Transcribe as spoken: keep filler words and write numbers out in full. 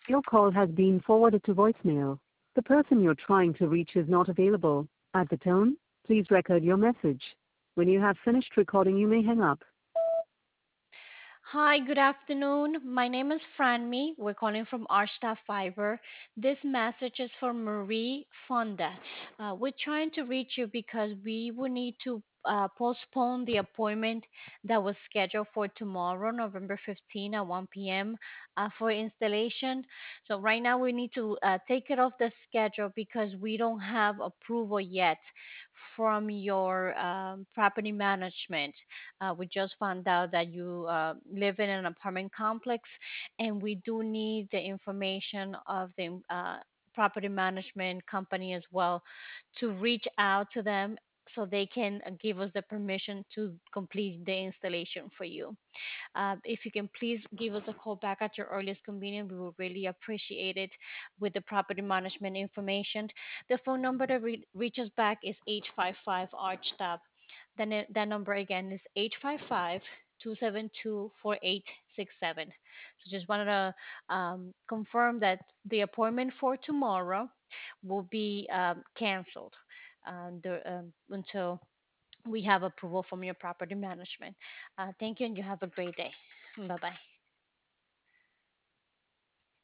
Your call has been forwarded to voicemail. The person you're trying to reach is not available. At the tone, please record your message. When you have finished recording, you may hang up. Hi, good afternoon. My name is Franmi. We're calling from Arshta Fiber. This message is for Marie Fonda. Uh, we're trying to reach you because we will need to uh, postpone the appointment that was scheduled for tomorrow, November fifteenth at one p m. Uh, for installation. So right now we need to uh, take it off the schedule because we don't have approval yet from your um, property management. Uh, we just found out that you uh, live in an apartment complex, and we do need the information of the uh, property management company as well to reach out to them so they can uh, give us the permission to complete the installation for you. Uh, if you can please give us a call back at your earliest convenience, we will really appreciate it with the property management information. The phone number to re- reach us back is eight five five ARCHTAB. Then it- that number again is eight five five two seven two four eight six seven. So just wanted to um, confirm that the appointment for tomorrow will be um, canceled uh, the, um, until we have approval from your property management. Uh, thank you, and you have a great day. Bye bye.